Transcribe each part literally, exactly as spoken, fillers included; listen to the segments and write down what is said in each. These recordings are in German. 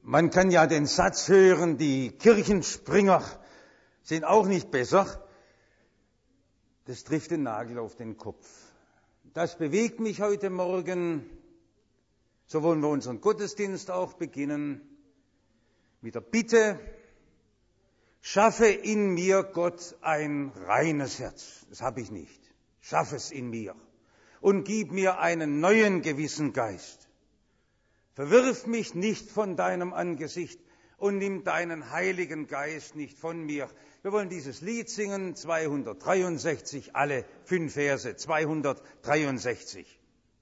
Man kann ja den Satz hören, die Kirchenspringer sind auch nicht besser. Das trifft den Nagel auf den Kopf. Das bewegt mich heute Morgen. So wollen wir unseren Gottesdienst auch beginnen mit der Bitte: Schaffe in mir, Gott, ein reines Herz. Das habe ich nicht. Schaffe es in mir und gib mir einen neuen Gewissengeist. Verwirf mich nicht von deinem Angesicht und nimm deinen Heiligen Geist nicht von mir. Wir wollen dieses Lied singen, zweihundertdreiundsechzig, alle fünf Verse, zweihundertdreiundsechzig.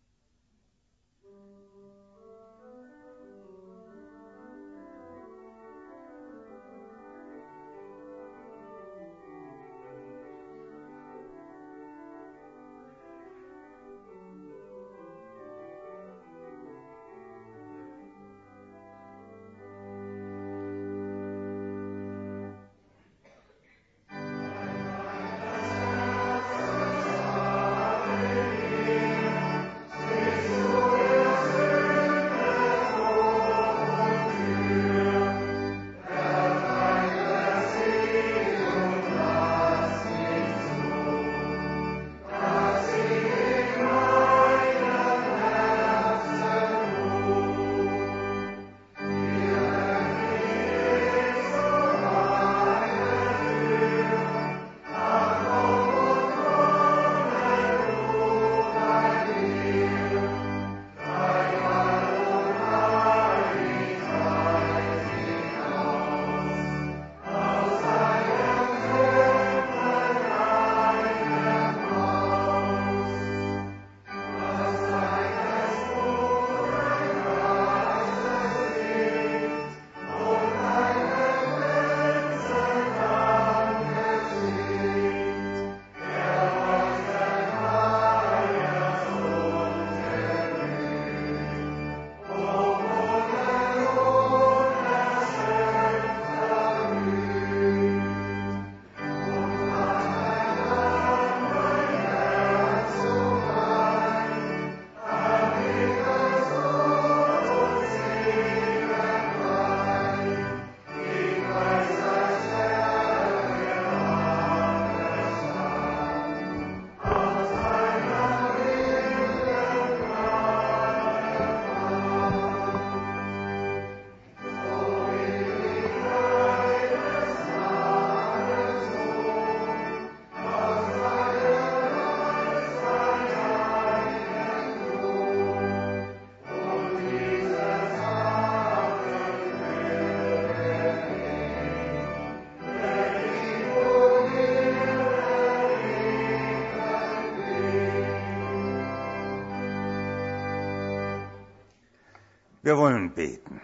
Wir wollen beten.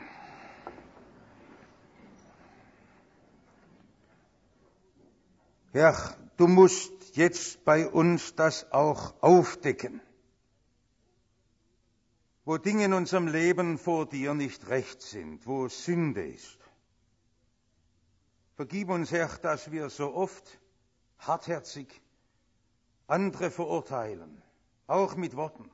Herr, du musst jetzt bei uns das auch aufdecken, wo Dinge in unserem Leben vor dir nicht recht sind, wo Sünde ist. Vergib uns, Herr, dass wir so oft hartherzig andere verurteilen, auch mit Worten.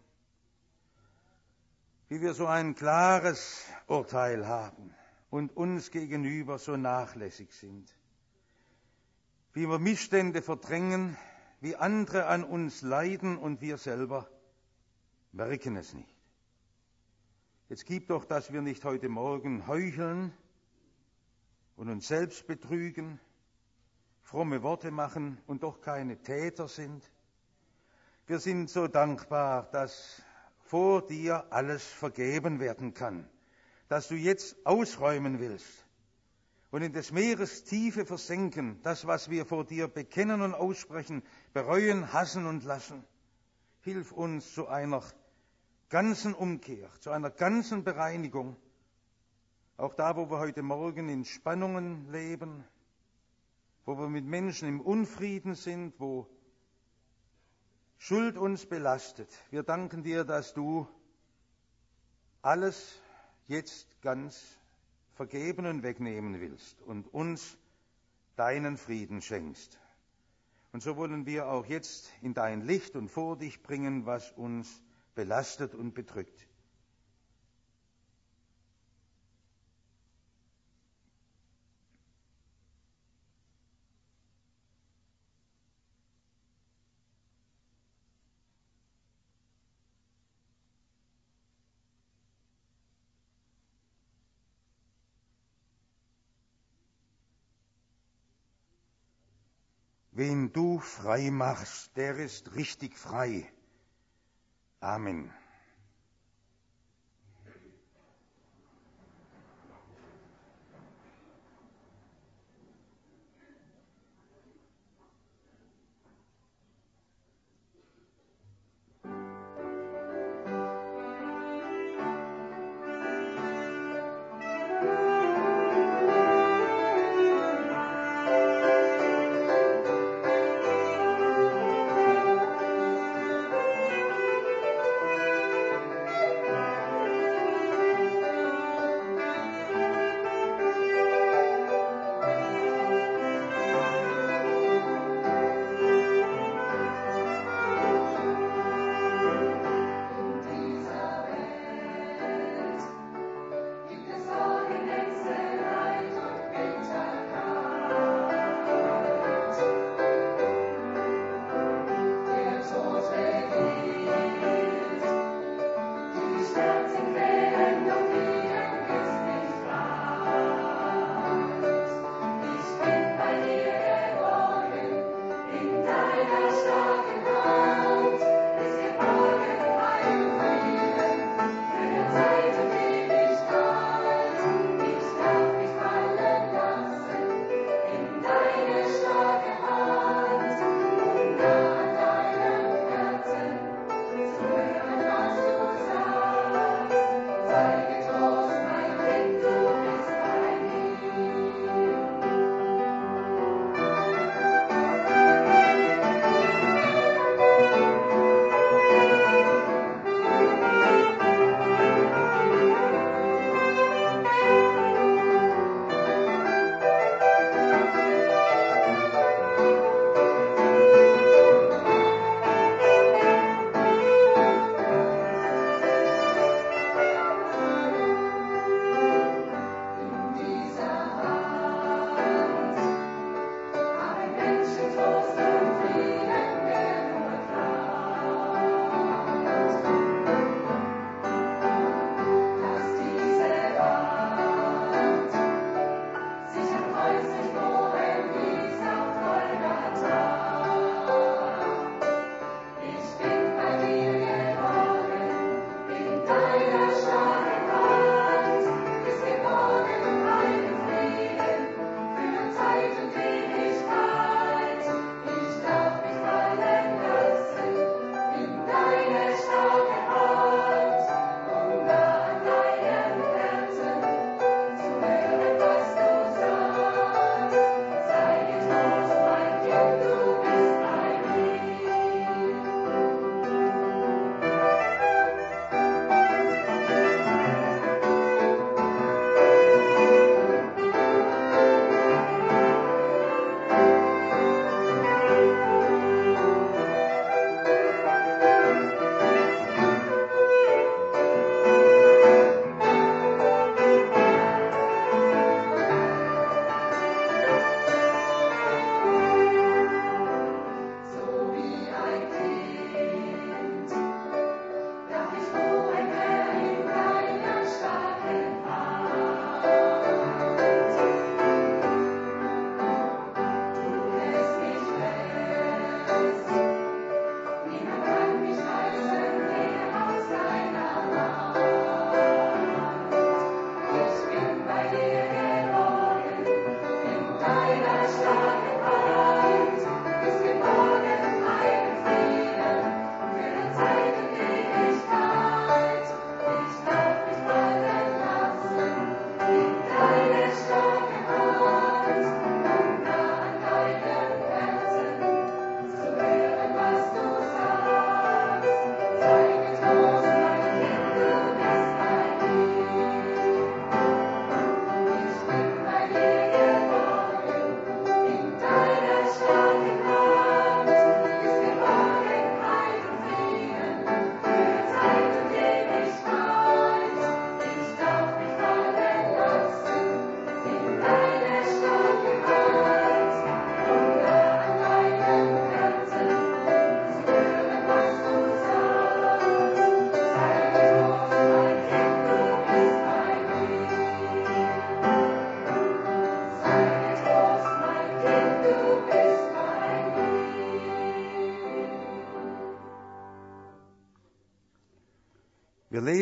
Wie wir so ein klares Urteil haben und uns gegenüber so nachlässig sind. Wie wir Missstände verdrängen, wie andere an uns leiden und wir selber merken es nicht. Jetzt gib doch, dass wir nicht heute Morgen heucheln und uns selbst betrügen, fromme Worte machen und doch keine Täter sind. Wir sind so dankbar, dass vor dir alles vergeben werden kann, dass du jetzt ausräumen willst und in des Meeres Tiefe versenken, das, was wir vor dir bekennen und aussprechen, bereuen, hassen und lassen. Hilf uns zu einer ganzen Umkehr, zu einer ganzen Bereinigung, auch da, wo wir heute Morgen in Spannungen leben, wo wir mit Menschen im Unfrieden sind, wo Schuld uns belastet. Wir danken dir, dass du alles jetzt ganz vergeben und wegnehmen willst und uns deinen Frieden schenkst. Und so wollen wir auch jetzt in dein Licht und vor dich bringen, was uns belastet und bedrückt. Wen du frei machst, der ist richtig frei. Amen.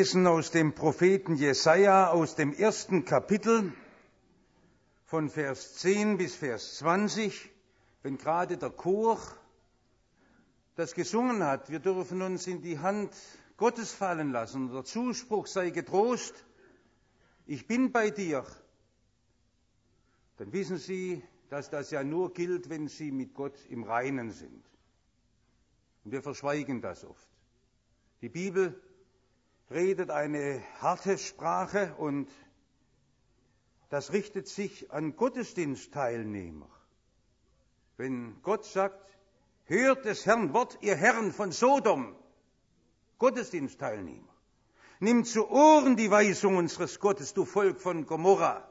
lesen aus dem Propheten Jesaja, aus dem ersten Kapitel, von Vers zehn bis Vers zwanzig, wenn gerade der Chor das gesungen hat, wir dürfen uns in die Hand Gottes fallen lassen. Der Zuspruch sei getrost, ich bin bei dir. Dann wissen Sie, dass das ja nur gilt, wenn Sie mit Gott im Reinen sind. Und wir verschweigen das oft. Die Bibel redet eine harte Sprache und das richtet sich an Gottesdienstteilnehmer. Wenn Gott sagt, hört des Herrn Wort, ihr Herren von Sodom, Gottesdienstteilnehmer, nimmt zu Ohren die Weisung unseres Gottes, du Volk von Gomorra.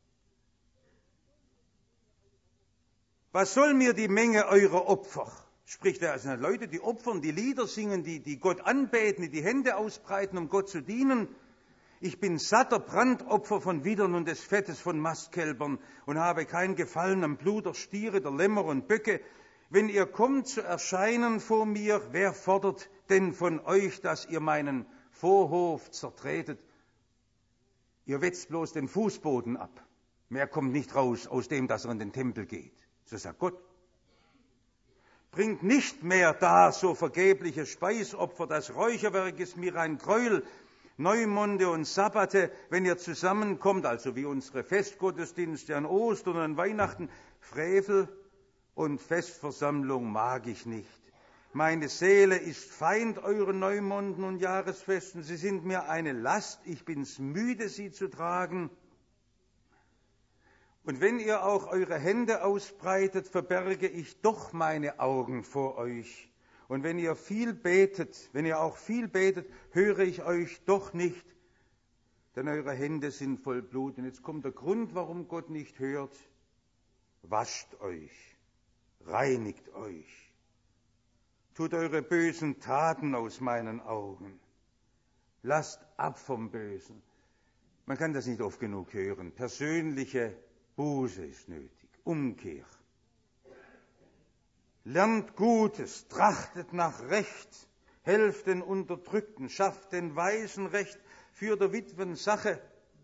Was soll mir die Menge eurer Opfer? Spricht er also Leute, die opfern, die Lieder singen, die, die Gott anbeten, die die Hände ausbreiten, um Gott zu dienen. Ich bin satter Brandopfer von Widdern und des Fettes von Mastkälbern und habe kein Gefallen am Blut der Stiere, der Lämmer und Böcke. Wenn ihr kommt zu erscheinen vor mir, wer fordert denn von euch, dass ihr meinen Vorhof zertretet? Ihr wetzt bloß den Fußboden ab. Mehr kommt nicht raus aus dem, dass er in den Tempel geht. So sagt Gott. Bringt nicht mehr da so vergebliche Speisopfer, das Räucherwerk ist mir ein Gräuel, Neumonde und Sabbate, wenn ihr zusammenkommt, also wie unsere Festgottesdienste an Ostern und an Weihnachten, Frevel und Festversammlung mag ich nicht. Meine Seele ist Feind euren Neumonden und Jahresfesten, sie sind mir eine Last, ich bin's müde, sie zu tragen. Und wenn ihr auch eure Hände ausbreitet, verberge ich doch meine Augen vor euch. Und wenn ihr viel betet, wenn ihr auch viel betet, höre ich euch doch nicht, denn eure Hände sind voll Blut. Und jetzt kommt der Grund, warum Gott nicht hört. Wascht euch, reinigt euch, tut eure bösen Taten aus meinen Augen. Lasst ab vom Bösen. Man kann das nicht oft genug hören. Persönliche Buße ist nötig, Umkehr. Lernt Gutes, trachtet nach Recht, helft den Unterdrückten, schafft den Weisen Recht, für der Witwen Sache.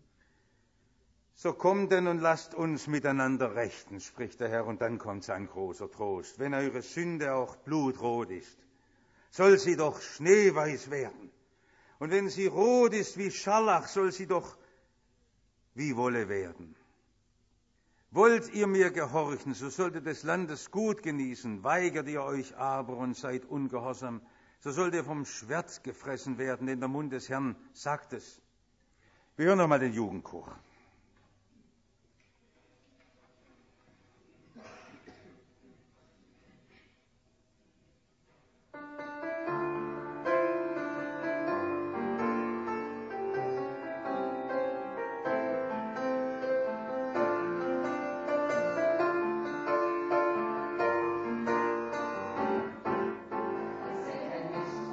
So kommt denn und lasst uns miteinander rechten, spricht der Herr, und dann kommt sein großer Trost. Wenn eure Sünde auch blutrot ist, soll sie doch schneeweiß werden. Und wenn sie rot ist wie Scharlach, soll sie doch wie Wolle werden. Wollt ihr mir gehorchen, so sollt ihr des Landes gut genießen. Weigert ihr euch aber und seid ungehorsam, so sollt ihr vom Schwert gefressen werden, denn der Mund des Herrn sagt es. Wir hören nochmal den Jugendchor.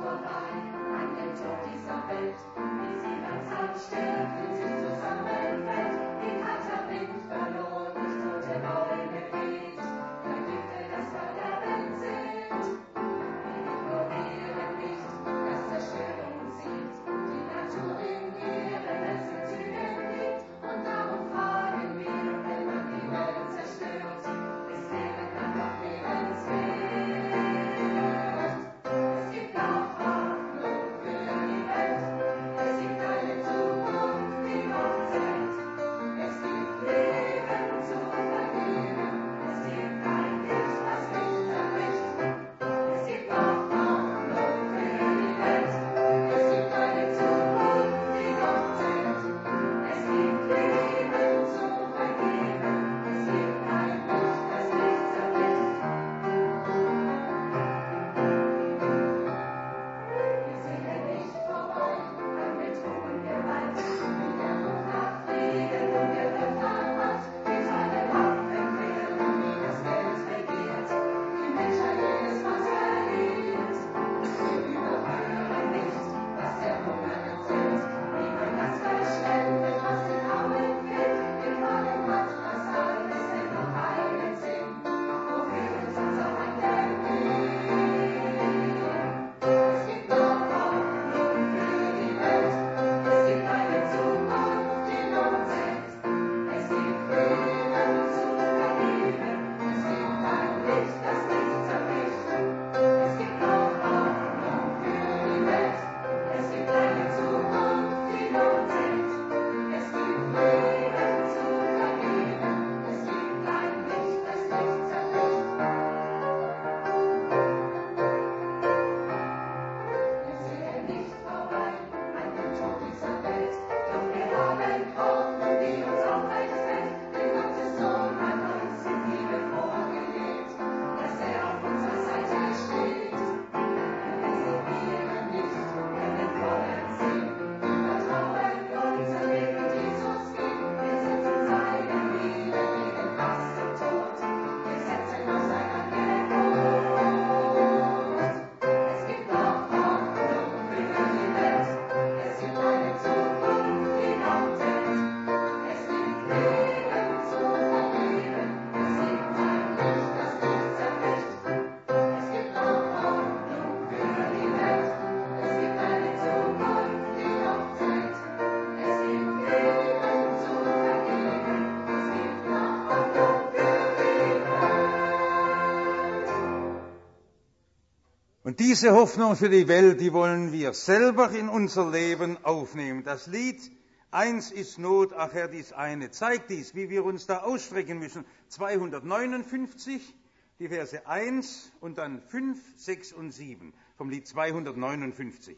Sterben sie zusammen. Und diese Hoffnung für die Welt, die wollen wir selber in unser Leben aufnehmen. Das Lied Eins ist Not, ach Herr, dies eine, zeigt dies, wie wir uns da ausstrecken müssen. zweihundertneunundfünfzig, die Verse eins und dann fünf, sechs und sieben vom Lied zweihundertneunundfünfzig.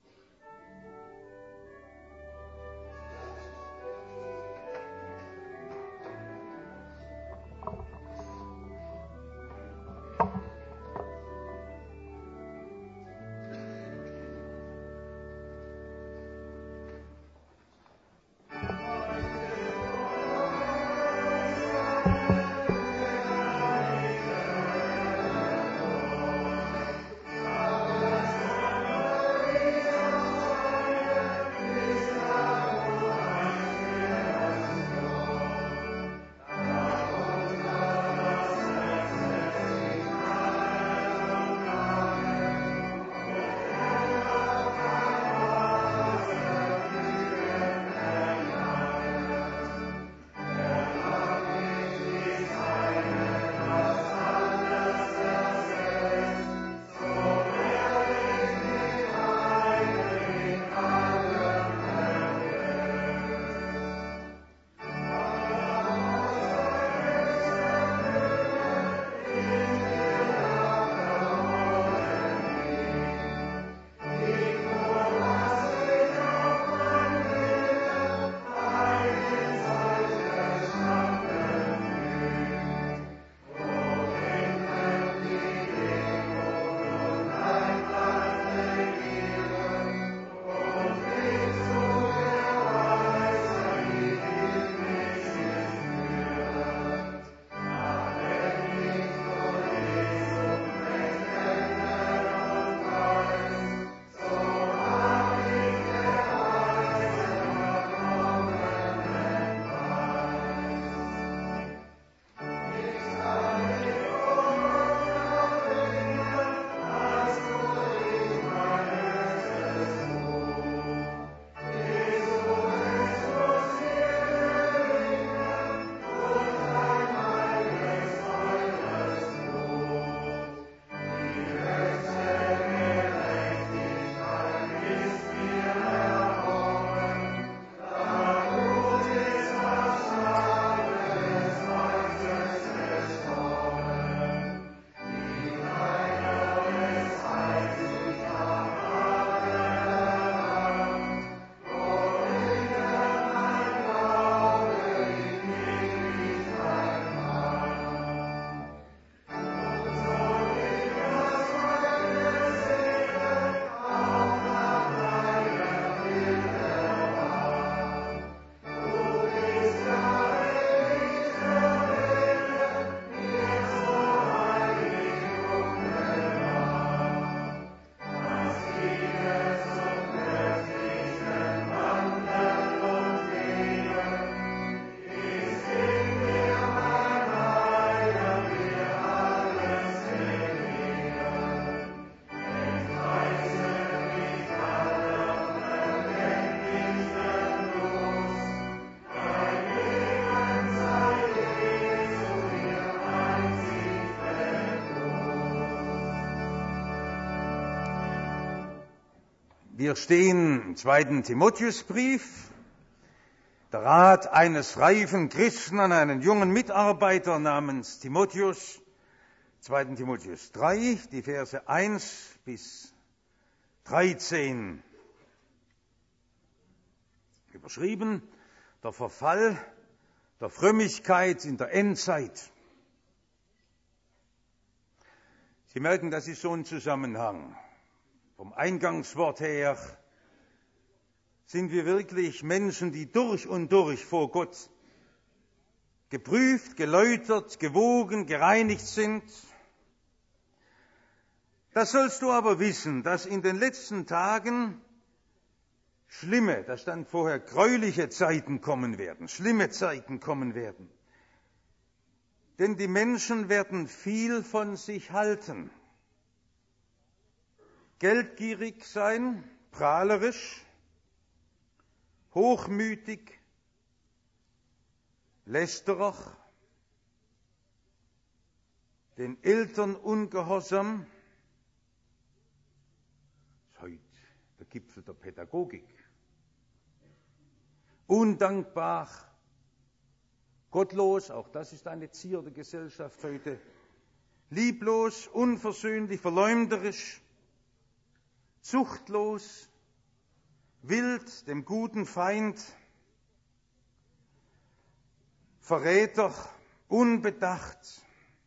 Wir stehen im zweiten Timotheusbrief, der Rat eines reifen Christen an einen jungen Mitarbeiter namens Timotheus, zweiten Timotheus drei, die Verse eins bis dreizehn. Überschrieben, der Verfall der Frömmigkeit in der Endzeit. Sie merken, das ist so ein Zusammenhang. Vom Eingangswort her sind wir wirklich Menschen, die durch und durch vor Gott geprüft, geläutert, gewogen, gereinigt sind. Das sollst du aber wissen, dass in den letzten Tagen schlimme, da stand vorher gräuliche Zeiten kommen werden, schlimme Zeiten kommen werden. Denn die Menschen werden viel von sich halten. Geldgierig sein, prahlerisch, hochmütig, lästerer, den Eltern ungehorsam, Gipfel der Pädagogik. Undankbar, gottlos, auch das ist eine Zier der Gesellschaft heute, lieblos, unversöhnlich, verleumderisch, zuchtlos, wild, dem guten Feind, Verräter, unbedacht,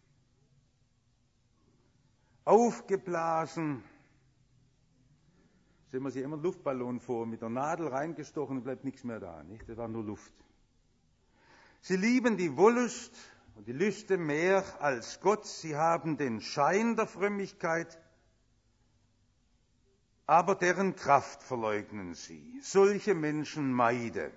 aufgeblasen. Stellen wir sich immer einen Luftballon vor, mit der Nadel reingestochen und bleibt nichts mehr da, nicht? Das war nur Luft. Sie lieben die Wollust und die Lüste mehr als Gott. Sie haben den Schein der Frömmigkeit, aber deren Kraft verleugnen sie. Solche Menschen meide.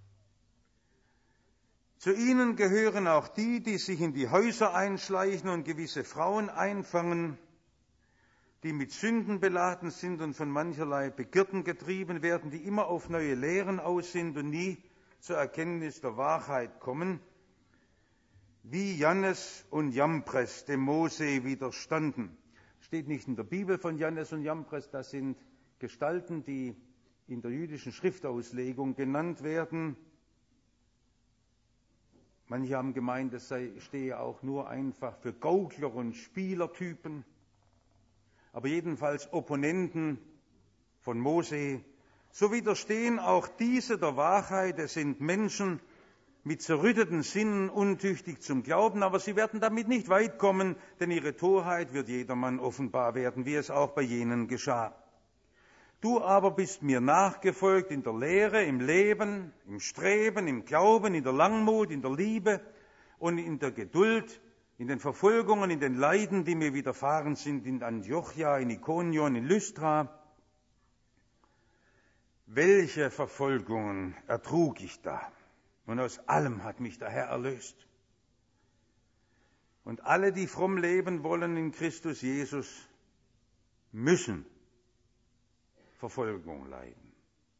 Zu ihnen gehören auch die, die sich in die Häuser einschleichen und gewisse Frauen einfangen, die mit Sünden beladen sind und von mancherlei Begierden getrieben werden, die immer auf neue Lehren aus sind und nie zur Erkenntnis der Wahrheit kommen, wie Jannes und Jambres dem Mose widerstanden. Steht nicht in der Bibel von Jannes und Jambres, das sind Gestalten, die in der jüdischen Schriftauslegung genannt werden. Manche haben gemeint, es sei, stehe auch nur einfach für Gaukler und Spielertypen, aber jedenfalls Opponenten von Mose. So widerstehen auch diese der Wahrheit. Es sind Menschen mit zerrütteten Sinnen, untüchtig zum Glauben, aber sie werden damit nicht weit kommen, denn ihre Torheit wird jedermann offenbar werden, wie es auch bei jenen geschah. Du aber bist mir nachgefolgt in der Lehre, im Leben, im Streben, im Glauben, in der Langmut, in der Liebe und in der Geduld, in den Verfolgungen, in den Leiden, die mir widerfahren sind, in Antiochia, in Ikonion, in Lystra. Welche Verfolgungen ertrug ich da? Und aus allem hat mich der Herr erlöst. Und alle, die fromm leben wollen in Christus Jesus, müssen Verfolgung leiden.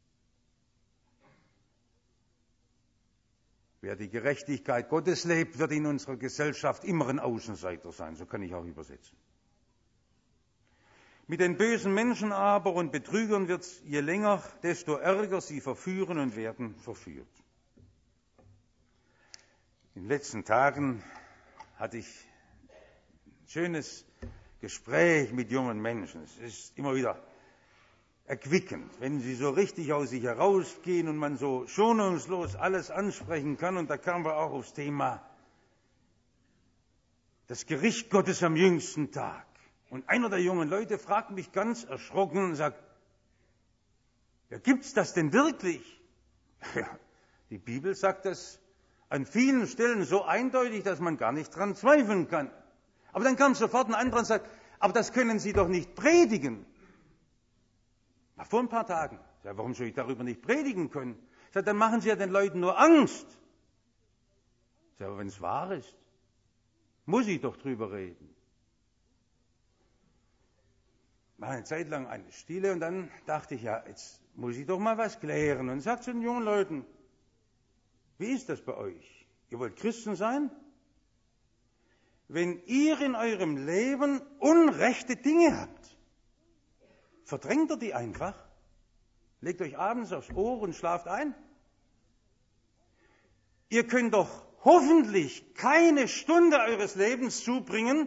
Wer die Gerechtigkeit Gottes lebt, wird in unserer Gesellschaft immer ein Außenseiter sein. So kann ich auch übersetzen. Mit den bösen Menschen aber und Betrügern wird es je länger, desto ärger sie verführen und werden verführt. In den letzten Tagen hatte ich ein schönes Gespräch mit jungen Menschen. Es ist immer wieder erquickend, wenn sie so richtig aus sich herausgehen und man so schonungslos alles ansprechen kann. Und da kamen wir auch aufs Thema das Gericht Gottes am jüngsten Tag. Und einer der jungen Leute fragt mich ganz erschrocken und sagt, ja, gibt's das denn wirklich? Ja, die Bibel sagt das an vielen Stellen so eindeutig, dass man gar nicht dran zweifeln kann. Aber dann kam sofort ein anderer und sagt, aber das können Sie doch nicht predigen. Na, vor ein paar Tagen. Ja, warum soll ich darüber nicht predigen können? Ich sage, dann machen Sie ja den Leuten nur Angst. Ich sage, aber wenn es wahr ist, muss ich doch drüber reden. War eine Zeit lang eine Stille und dann dachte ich, ja, jetzt muss ich doch mal was klären. Und sagt zu den jungen Leuten, wie ist das bei euch? Ihr wollt Christen sein? Wenn ihr in eurem Leben unrechte Dinge habt, verdrängt ihr die einfach? Legt euch abends aufs Ohr und schlaft ein? Ihr könnt doch hoffentlich keine Stunde eures Lebens zubringen,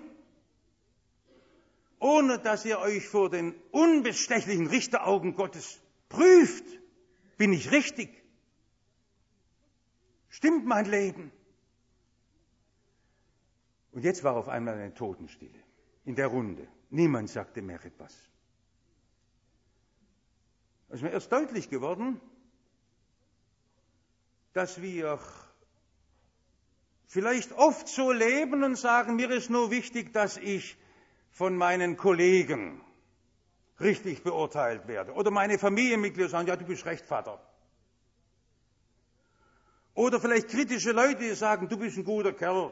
ohne dass ihr euch vor den unbestechlichen Richteraugen Gottes prüft. Bin ich richtig? Stimmt mein Leben? Und jetzt war auf einmal eine Totenstille in der Runde. Niemand sagte mehr etwas. Es ist mir erst deutlich geworden, dass wir vielleicht oft so leben und sagen, mir ist nur wichtig, dass ich von meinen Kollegen richtig beurteilt werde. Oder meine Familienmitglieder sagen, ja, du bist recht, Vater. Oder vielleicht kritische Leute, die sagen, du bist ein guter Kerl.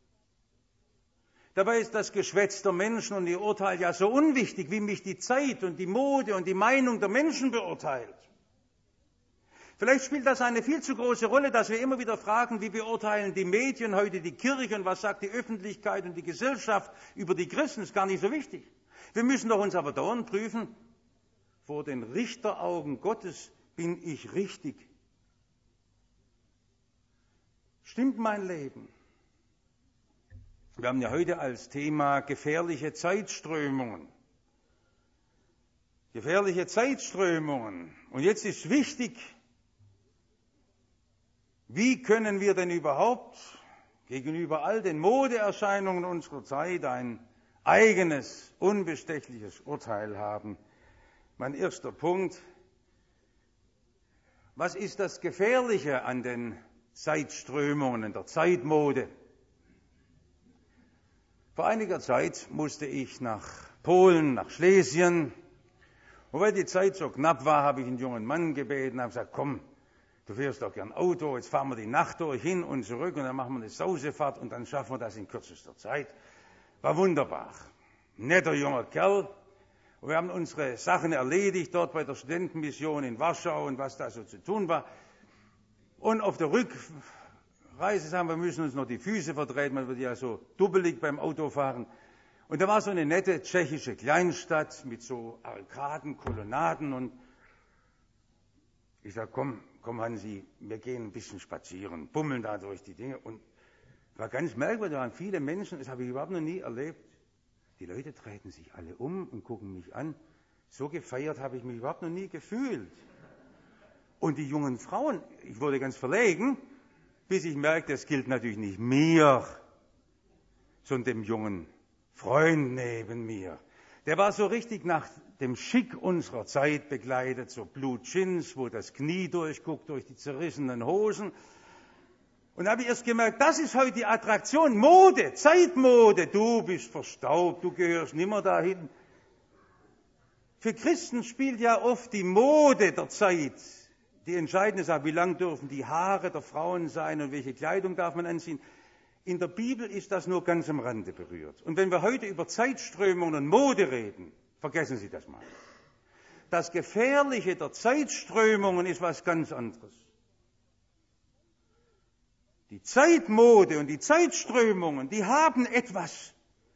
Dabei ist das Geschwätz der Menschen und ihr Urteil ja so unwichtig, wie mich die Zeit und die Mode und die Meinung der Menschen beurteilt. Vielleicht spielt das eine viel zu große Rolle, dass wir immer wieder fragen, wie beurteilen die Medien heute die Kirche und was sagt die Öffentlichkeit und die Gesellschaft über die Christen, ist gar nicht so wichtig. Wir müssen doch uns aber dauernd prüfen, vor den Richteraugen Gottes bin ich richtig? Stimmt mein Leben? Wir haben ja heute als Thema gefährliche Zeitströmungen. Gefährliche Zeitströmungen. Und jetzt ist wichtig, wie können wir denn überhaupt gegenüber all den Modeerscheinungen unserer Zeit ein eigenes, unbestechliches Urteil haben? Mein erster Punkt: Was ist das Gefährliche an den Zeitströmungen, der Zeitmode? Vor einiger Zeit musste ich nach Polen, nach Schlesien. Und weil die Zeit so knapp war, habe ich einen jungen Mann gebeten, habe gesagt, komm, du fährst doch gern Auto, jetzt fahren wir die Nacht durch, hin und zurück und dann machen wir eine Sausefahrt und dann schaffen wir das in kürzester Zeit. War wunderbar. Netter junger Kerl. Und wir haben unsere Sachen erledigt dort bei der Studentenmission in Warschau und was da so zu tun war. Und auf der Rückreise sagen wir, müssen uns noch die Füße vertreten, man wird ja so dubbelig beim Autofahren. Und da war so eine nette tschechische Kleinstadt mit so Arkaden, Kolonnaden und ich sage, komm, komm Hansi, wir gehen ein bisschen spazieren, bummeln da durch die Dinge. Und war ganz merkwürdig, da waren viele Menschen, das habe ich überhaupt noch nie erlebt. Die Leute treten sich alle um und gucken mich an. So gefeiert habe ich mich überhaupt noch nie gefühlt. Und die jungen Frauen, ich wurde ganz verlegen, bis ich merkte, das gilt natürlich nicht mir, sondern dem jungen Freund neben mir. Der war so richtig nach dem Schick unserer Zeit bekleidet, so Blue Jeans, wo das Knie durchguckt durch die zerrissenen Hosen. Und da habe ich erst gemerkt, das ist heute die Attraktion, Mode, Zeitmode. Du bist verstaubt, du gehörst nimmer dahin. Für Christen spielt ja oft die Mode der Zeit die entscheidende Sache, wie lang dürfen die Haare der Frauen sein und welche Kleidung darf man anziehen. In der Bibel ist das nur ganz am Rande berührt. Und wenn wir heute über Zeitströmungen und Mode reden, vergessen Sie das mal. Das Gefährliche der Zeitströmungen ist was ganz anderes. Die Zeitmode und die Zeitströmungen, die haben etwas,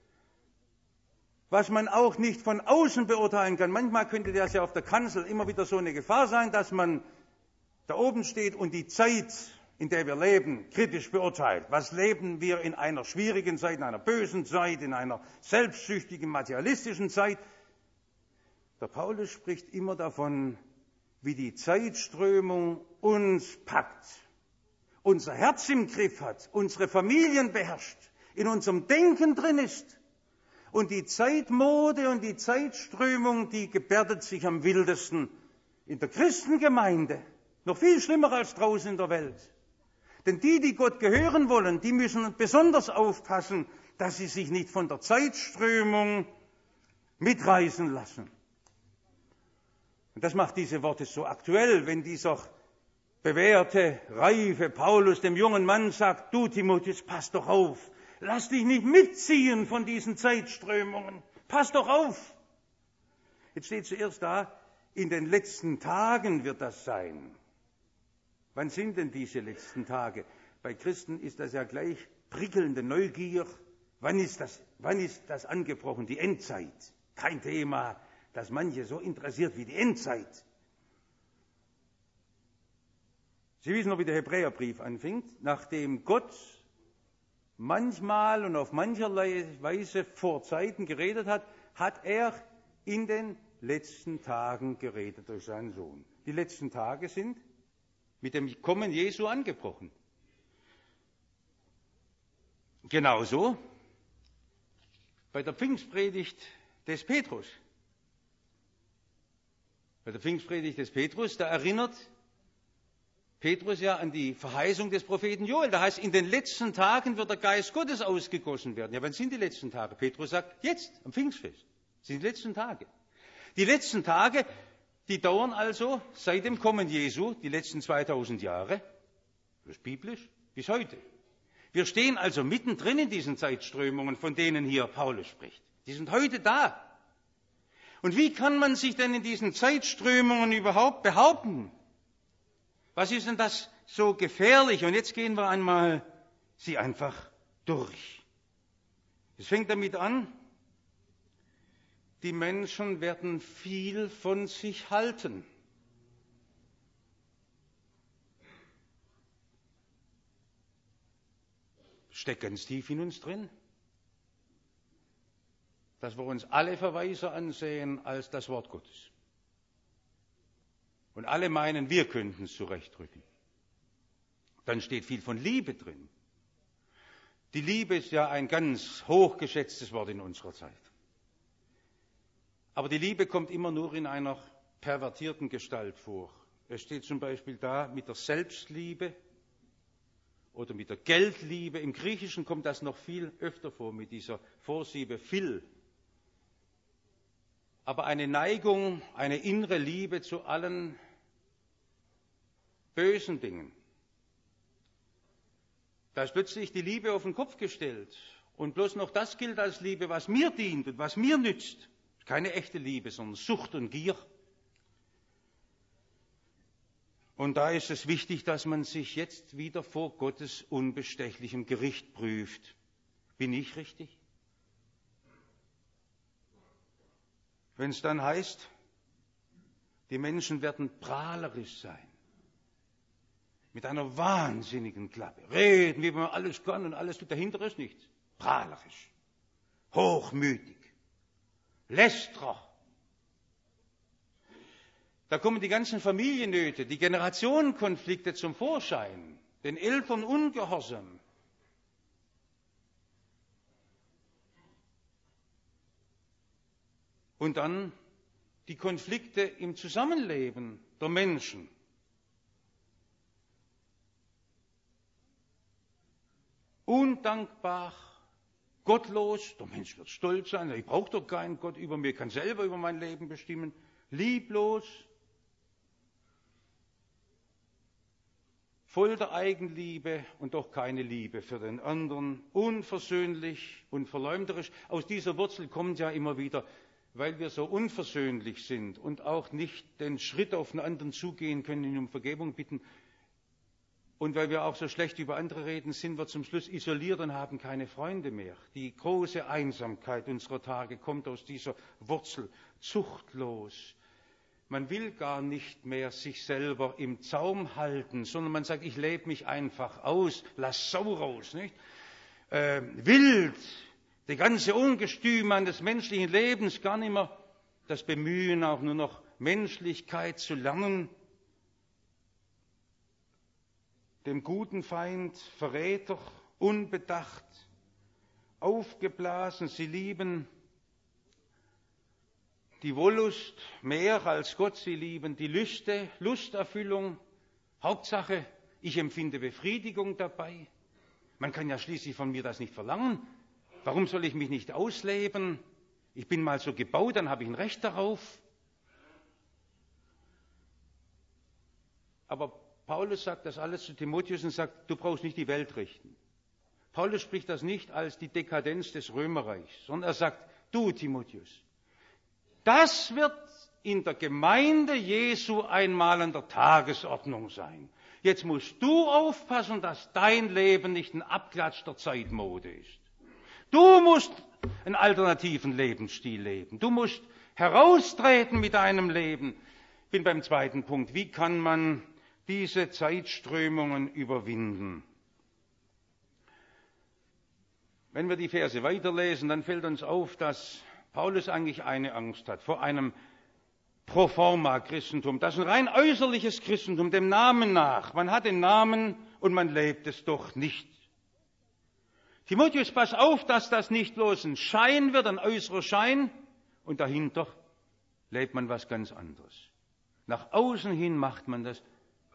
was man auch nicht von außen beurteilen kann. Manchmal könnte das ja auf der Kanzel immer wieder so eine Gefahr sein, dass man da oben steht und die Zeit, in der wir leben, kritisch beurteilt. Was leben wir in einer schwierigen Zeit, in einer bösen Zeit, in einer selbstsüchtigen, materialistischen Zeit? Der Paulus spricht immer davon, wie die Zeitströmung uns packt, unser Herz im Griff hat, unsere Familien beherrscht, in unserem Denken drin ist. Und die Zeitmode und die Zeitströmung, die gebärdet sich am wildesten in der Christengemeinde. Noch viel schlimmer als draußen in der Welt. Denn die, die Gott gehören wollen, die müssen besonders aufpassen, dass sie sich nicht von der Zeitströmung mitreißen lassen. Und das macht diese Worte so aktuell, wenn dieser bewährte, reife Paulus dem jungen Mann sagt, du Timotheus, pass doch auf, lass dich nicht mitziehen von diesen Zeitströmungen, pass doch auf. Jetzt steht zuerst da, in den letzten Tagen wird das sein. Wann sind denn diese letzten Tage? Bei Christen ist das ja gleich prickelnde Neugier. Wann ist das, wann ist das angebrochen? Die Endzeit. Kein Thema, das manche so interessiert wie die Endzeit. Sie wissen noch, wie der Hebräerbrief anfängt. Nachdem Gott manchmal und auf mancherlei Weise vor Zeiten geredet hat, hat er in den letzten Tagen geredet durch seinen Sohn. Die letzten Tage sind mit dem Kommen Jesu angebrochen. Genauso bei der Pfingstpredigt des Petrus. Bei der Pfingstpredigt des Petrus, da erinnert Petrus ja an die Verheißung des Propheten Joel. Da heißt, in den letzten Tagen wird der Geist Gottes ausgegossen werden. Ja, wann sind die letzten Tage? Petrus sagt, jetzt, am Pfingstfest. Das sind die letzten Tage. Die letzten Tage, die dauern also seit dem Kommen Jesu, die letzten zweitausend Jahre, das ist biblisch, bis heute. Wir stehen also mittendrin in diesen Zeitströmungen, von denen hier Paulus spricht. Die sind heute da. Und wie kann man sich denn in diesen Zeitströmungen überhaupt behaupten? Was ist denn das so gefährlich? Und jetzt gehen wir einmal sie einfach durch. Es fängt damit an, die Menschen werden viel von sich halten. Steckt ganz tief in uns drin, dass wir uns alle Verweise ansehen als das Wort Gottes. Und alle meinen, wir könnten es zurechtrücken. Dann steht viel von Liebe drin. Die Liebe ist ja ein ganz hochgeschätztes Wort in unserer Zeit. Aber die Liebe kommt immer nur in einer pervertierten Gestalt vor. Es steht zum Beispiel da mit der Selbstliebe oder mit der Geldliebe. Im Griechischen kommt das noch viel öfter vor mit dieser Vorsilbe Phil. Aber eine Neigung, eine innere Liebe zu allen bösen Dingen. Da ist plötzlich die Liebe auf den Kopf gestellt. Und bloß noch das gilt als Liebe, was mir dient und was mir nützt. Keine echte Liebe, sondern Sucht und Gier. Und da ist es wichtig, dass man sich jetzt wieder vor Gottes unbestechlichem Gericht prüft. Bin ich richtig? Wenn es dann heißt, die Menschen werden prahlerisch sein, mit einer wahnsinnigen Klappe, reden, wie man alles kann und alles tut, dahinter ist nichts. Prahlerisch, hochmütig, Lästerer. Da kommen die ganzen Familiennöte, die Generationenkonflikte zum Vorschein, den Eltern ungehorsam. Und dann die Konflikte im Zusammenleben der Menschen. Undankbar, gottlos, der Mensch wird stolz sein, ich brauche doch keinen Gott über mir, kann selber über mein Leben bestimmen, lieblos, voll der Eigenliebe und doch keine Liebe für den anderen, unversöhnlich und verleumderisch. Aus dieser Wurzel kommt ja immer wieder, weil wir so unversöhnlich sind und auch nicht den Schritt auf den anderen zugehen können, ihn um Vergebung bitten, und weil wir auch so schlecht über andere reden, sind wir zum Schluss isoliert und haben keine Freunde mehr. Die große Einsamkeit unserer Tage kommt aus dieser Wurzel, zuchtlos. Man will gar nicht mehr sich selber im Zaum halten, sondern man sagt, ich lebe mich einfach aus, lass Sau raus, nicht? Äh, wild, die ganze Ungestüm des menschlichen Lebens, gar nicht mehr das Bemühen, auch nur noch Menschlichkeit zu lernen. Dem guten Feind, Verräter, unbedacht, aufgeblasen, sie lieben die Wollust mehr als Gott, sie lieben die Lüste, Lusterfüllung, Hauptsache, ich empfinde Befriedigung dabei. Man kann ja schließlich von mir das nicht verlangen. Warum soll ich mich nicht ausleben? Ich bin mal so gebaut, dann habe ich ein Recht darauf. Aber Paulus sagt das alles zu Timotheus und sagt, du brauchst nicht die Welt richten. Paulus spricht das nicht als die Dekadenz des Römerreichs, sondern er sagt, du Timotheus, das wird in der Gemeinde Jesu einmal an der Tagesordnung sein. Jetzt musst du aufpassen, dass dein Leben nicht ein Abklatsch der Zeitmode ist. Du musst einen alternativen Lebensstil leben. Du musst heraustreten mit deinem Leben. Ich bin beim zweiten Punkt. Wie kann man diese Zeitströmungen überwinden? Wenn wir die Verse weiterlesen, dann fällt uns auf, dass Paulus eigentlich eine Angst hat vor einem Proforma-Christentum. Das ist ein rein äußerliches Christentum, dem Namen nach. Man hat den Namen und man lebt es doch nicht. Timotheus, pass auf, dass das nicht bloß ein Schein wird, ein äußerer Schein, und dahinter lebt man was ganz anderes. Nach außen hin macht man das.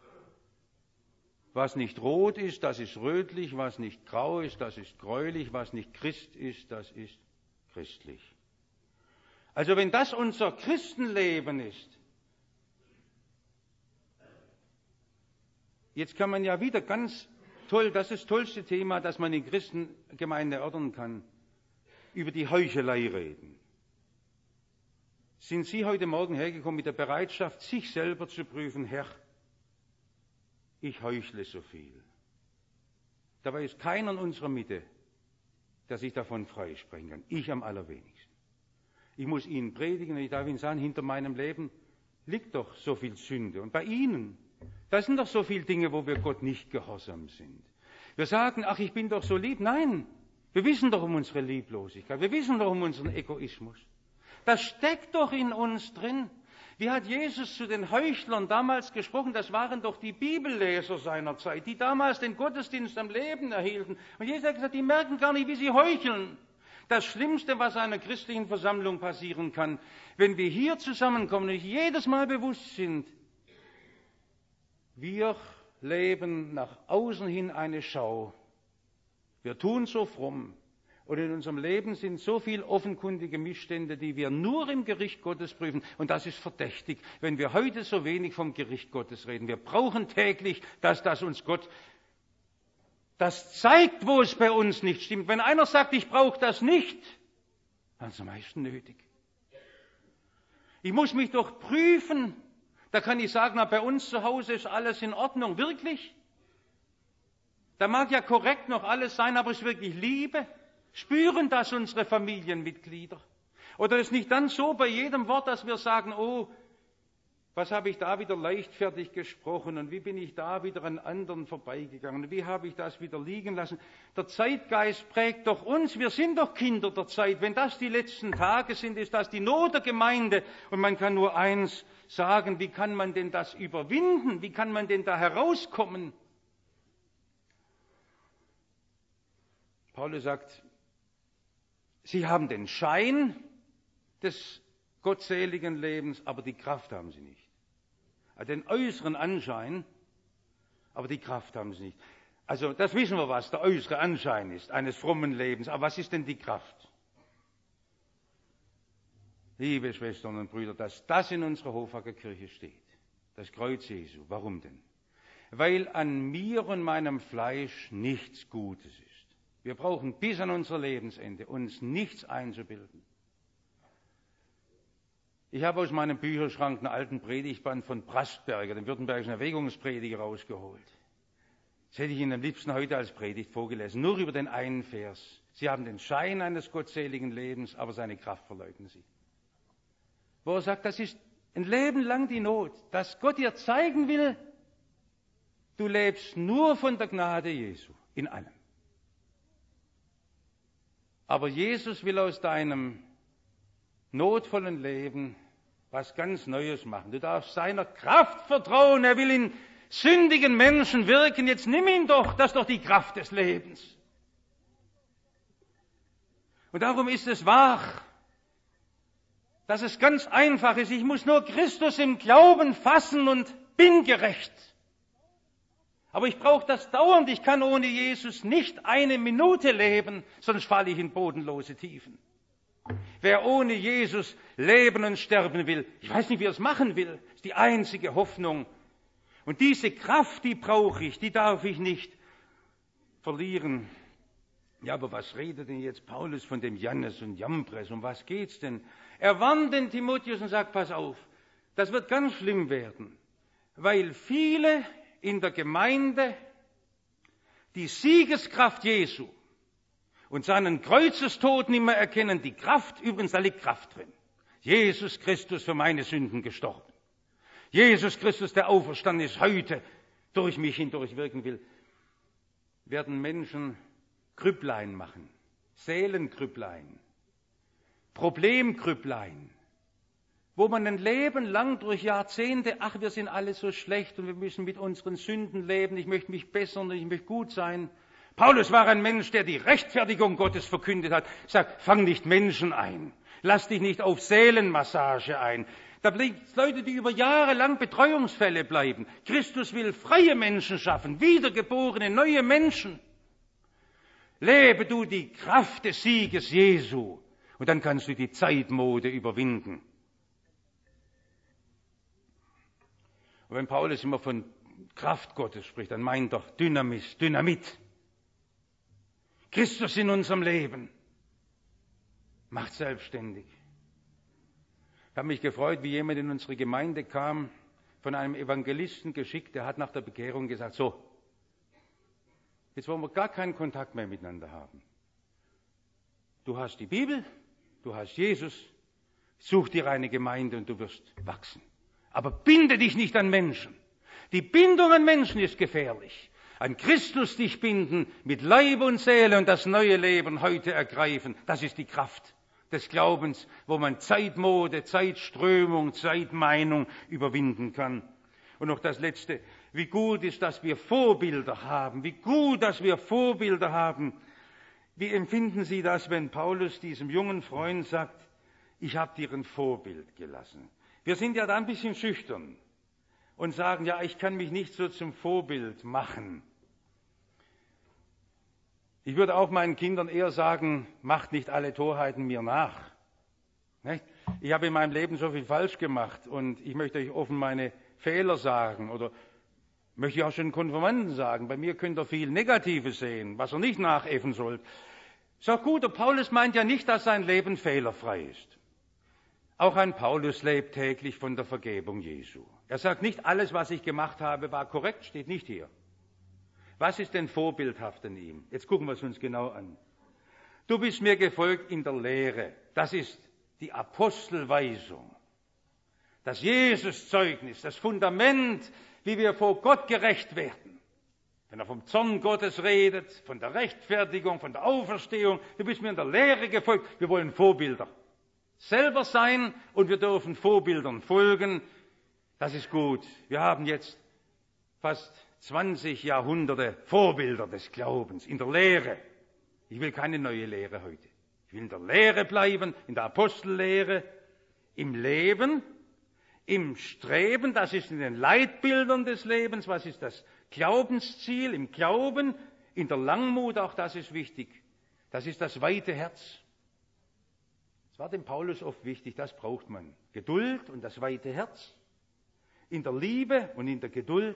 Was nicht rot ist, das ist rötlich, was nicht grau ist, das ist gräulich, was nicht Christ ist, das ist christlich. Also wenn das unser Christenleben ist, jetzt kann man ja wieder ganz toll, das ist das tollste Thema, das man in Christengemeinden erörtern kann, über die Heuchelei reden. Sind Sie heute Morgen hergekommen mit der Bereitschaft, sich selber zu prüfen, Herr, ich heuchle so viel. Dabei ist keiner in unserer Mitte, der sich davon freisprechen kann. Ich am allerwenigsten. Ich muss Ihnen predigen und ich darf Ihnen sagen, hinter meinem Leben liegt doch so viel Sünde. Und bei Ihnen, da sind doch so viele Dinge, wo wir Gott nicht gehorsam sind. Wir sagen, ach, ich bin doch so lieb. Nein, wir wissen doch um unsere Lieblosigkeit. Wir wissen doch um unseren Egoismus. Das steckt doch in uns drin. Wie hat Jesus zu den Heuchlern damals gesprochen? Das waren doch die Bibelleser seiner Zeit, die damals den Gottesdienst am Leben erhielten. Und Jesus hat gesagt, die merken gar nicht, wie sie heucheln. Das Schlimmste, was einer christlichen Versammlung passieren kann, wenn wir hier zusammenkommen und jedes Mal bewusst sind, wir leben nach außen hin eine Schau. Wir tun so fromm. Und in unserem Leben sind so viele offenkundige Missstände, die wir nur im Gericht Gottes prüfen. Und das ist verdächtig, wenn wir heute so wenig vom Gericht Gottes reden. Wir brauchen täglich, dass das uns Gott das zeigt, wo es bei uns nicht stimmt. Wenn einer sagt, ich brauche das nicht, dann ist es am meisten nötig. Ich muss mich doch prüfen. Da kann ich sagen, na, bei uns zu Hause ist alles in Ordnung. Wirklich? Da mag ja korrekt noch alles sein, aber es ist wirklich Liebe. Spüren das unsere Familienmitglieder? Oder ist nicht dann so bei jedem Wort, dass wir sagen, oh, was habe ich da wieder leichtfertig gesprochen und wie bin ich da wieder an anderen vorbeigegangen und wie habe ich das wieder liegen lassen? Der Zeitgeist prägt doch uns, wir sind doch Kinder der Zeit. Wenn das die letzten Tage sind, ist das die Not der Gemeinde. Und man kann nur eins sagen, wie kann man denn das überwinden? Wie kann man denn da herauskommen? Paulus sagt, Sie haben den Schein des gottseligen Lebens, aber die Kraft haben sie nicht. Also den äußeren Anschein, aber die Kraft haben sie nicht. Also das wissen wir, was der äußere Anschein ist eines frommen Lebens. Aber was ist denn die Kraft? Liebe Schwestern und Brüder, dass das in unserer Hofacker Kirche steht, das Kreuz Jesu. Warum denn? Weil an mir und meinem Fleisch nichts Gutes ist. Wir brauchen bis an unser Lebensende uns nichts einzubilden. Ich habe aus meinem Bücherschrank einen alten Predigtband von Brastberger, dem württembergischen Erwägungsprediger, rausgeholt. Das hätte ich Ihnen am liebsten heute als Predigt vorgelesen, nur über den einen Vers. Sie haben den Schein eines gottseligen Lebens, aber seine Kraft verleugnen Sie. Wo er sagt, das ist ein Leben lang die Not, dass Gott dir zeigen will, du lebst nur von der Gnade Jesu in allem. Aber Jesus will aus deinem notvollen Leben was ganz Neues machen. Du darfst seiner Kraft vertrauen. Er will in sündigen Menschen wirken. Jetzt nimm ihn doch. Das ist doch die Kraft des Lebens. Und darum ist es wahr, dass es ganz einfach ist. Ich muss nur Christus im Glauben fassen und bin gerecht. Aber ich brauche das dauernd. Ich kann ohne Jesus nicht eine Minute leben, sonst falle ich in bodenlose Tiefen. Wer ohne Jesus leben und sterben will, ich weiß nicht, wie er es machen will, ist die einzige Hoffnung. Und diese Kraft, die brauche ich, die darf ich nicht verlieren. Ja, aber was redet denn jetzt Paulus von dem Jannes und Jambres? Um was geht's denn? Er warnt den Timotheus und sagt, pass auf, das wird ganz schlimm werden, weil viele in der Gemeinde die Siegeskraft Jesu und seinen Kreuzestod nicht mehr erkennen. Die Kraft, übrigens, da liegt Kraft drin. Jesus Christus für meine Sünden gestorben. Jesus Christus, der auferstanden ist, heute durch mich hindurch wirken will. Werden Menschen Krüpplein machen, Seelenkrüpplein, Problemkrüpplein, wo man ein Leben lang durch Jahrzehnte, ach, wir sind alle so schlecht und wir müssen mit unseren Sünden leben, ich möchte mich bessern und ich möchte gut sein. Paulus war ein Mensch, der die Rechtfertigung Gottes verkündet hat. Sagt, fang nicht Menschen ein, lass dich nicht auf Seelenmassage ein. Da gibt es Leute, die über Jahre lang Betreuungsfälle bleiben. Christus will freie Menschen schaffen, wiedergeborene, neue Menschen. Lebe du die Kraft des Sieges Jesu und dann kannst du die Zeitmode überwinden. Und wenn Paulus immer von Kraft Gottes spricht, dann meint doch Dynamis, Dynamit. Christus in unserem Leben macht selbstständig. Ich habe mich gefreut, wie jemand in unsere Gemeinde kam, von einem Evangelisten geschickt, der hat nach der Bekehrung gesagt, so, jetzt wollen wir gar keinen Kontakt mehr miteinander haben. Du hast die Bibel, du hast Jesus, Such dir eine Gemeinde und du wirst wachsen. Aber binde dich nicht an Menschen. Die Bindung an Menschen ist gefährlich. An Christus dich binden, mit Leib und Seele und das neue Leben heute ergreifen. Das ist die Kraft des Glaubens, wo man Zeitmode, Zeitströmung, Zeitmeinung überwinden kann. Und noch das Letzte. Wie gut ist, dass wir Vorbilder haben. Wie gut, dass wir Vorbilder haben. Wie empfinden Sie das, wenn Paulus diesem jungen Freund sagt, ich habe dir ein Vorbild gelassen? Wir sind ja da ein bisschen schüchtern und sagen, ja, ich kann mich nicht so zum Vorbild machen. Ich würde auch meinen Kindern eher sagen, macht nicht alle Torheiten mir nach. Nicht? Ich habe in meinem Leben so viel falsch gemacht und ich möchte euch offen meine Fehler sagen oder möchte ich auch schon Konfirmanden sagen. Bei mir könnt ihr viel Negatives sehen, was ihr nicht nachäffen sollt. Ist auch gut, der Paulus meint ja nicht, dass sein Leben fehlerfrei ist. Auch ein Paulus lebt täglich von der Vergebung Jesu. Er sagt nicht, alles, was ich gemacht habe, war korrekt, steht nicht hier. Was ist denn vorbildhaft an ihm? Jetzt gucken wir es uns genau an. Du bist mir gefolgt in der Lehre. Das ist die Apostelweisung. Das Jesuszeugnis, das Fundament, wie wir vor Gott gerecht werden. Wenn er vom Zorn Gottes redet, von der Rechtfertigung, von der Auferstehung, du bist mir in der Lehre gefolgt. Wir wollen Vorbilder. Selber sein und wir dürfen Vorbildern folgen. Das ist gut. Wir haben jetzt fast zwanzig Jahrhunderte Vorbilder des Glaubens in der Lehre. Ich will keine neue Lehre heute. Ich will in der Lehre bleiben, in der Apostellehre, im Leben, im Streben, das ist in den Leitbildern des Lebens, was ist das Glaubensziel, im Glauben, in der Langmut, auch das ist wichtig. Das ist das weite Herz. Das war dem Paulus oft wichtig, das braucht man. Geduld und das weite Herz. In der Liebe und in der Geduld.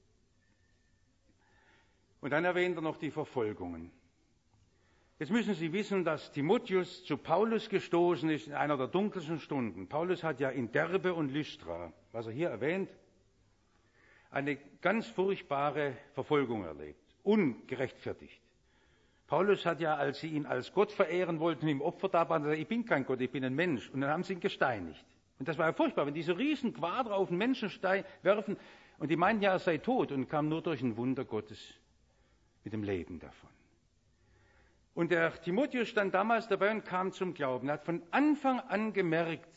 Und dann erwähnt er noch die Verfolgungen. Jetzt müssen Sie wissen, dass Timotheus zu Paulus gestoßen ist in einer der dunkelsten Stunden. Paulus hat ja in Derbe und Lystra, was er hier erwähnt, eine ganz furchtbare Verfolgung erlebt, ungerechtfertigt. Paulus hat ja, als sie ihn als Gott verehren wollten, im Opfer darbraten, gesagt, ich bin kein Gott, ich bin ein Mensch. Und dann haben sie ihn gesteinigt. Und das war ja furchtbar, wenn diese riesen Quader auf einen Menschen werfen und die meinten ja, er sei tot und kam nur durch ein Wunder Gottes mit dem Leben davon. Und der Timotheus stand damals dabei und kam zum Glauben. Er hat von Anfang an gemerkt,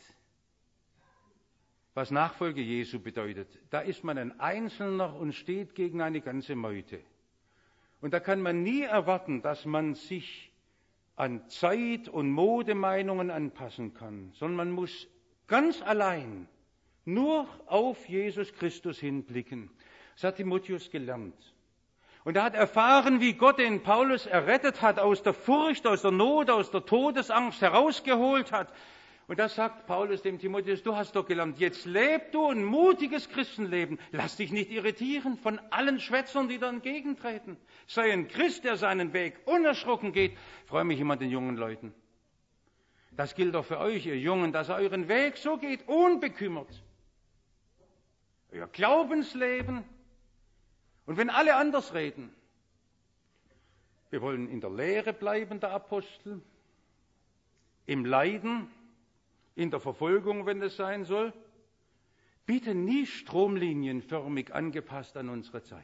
was Nachfolge Jesu bedeutet. Da ist man ein Einzelner und steht gegen eine ganze Meute. Und da kann man nie erwarten, dass man sich an Zeit- und Modemeinungen anpassen kann, sondern man muss ganz allein nur auf Jesus Christus hinblicken. Das hat Timotheus gelernt. Und er hat erfahren, wie Gott den Paulus errettet hat, aus der Furcht, aus der Not, aus der Todesangst herausgeholt hat. Und da sagt Paulus dem Timotheus, du hast doch gelernt, jetzt leb du ein mutiges Christenleben. Lass dich nicht irritieren von allen Schwätzern, die da entgegentreten. Sei ein Christ, der seinen Weg unerschrocken geht. Ich freue mich immer an den jungen Leuten. Das gilt auch für euch, ihr Jungen, dass ihr euren Weg so geht, unbekümmert. Euer Glaubensleben. Und wenn alle anders reden, wir wollen in der Lehre bleiben, der Apostel, im Leiden, in der Verfolgung, wenn es sein soll, bitte nie stromlinienförmig angepasst an unsere Zeit.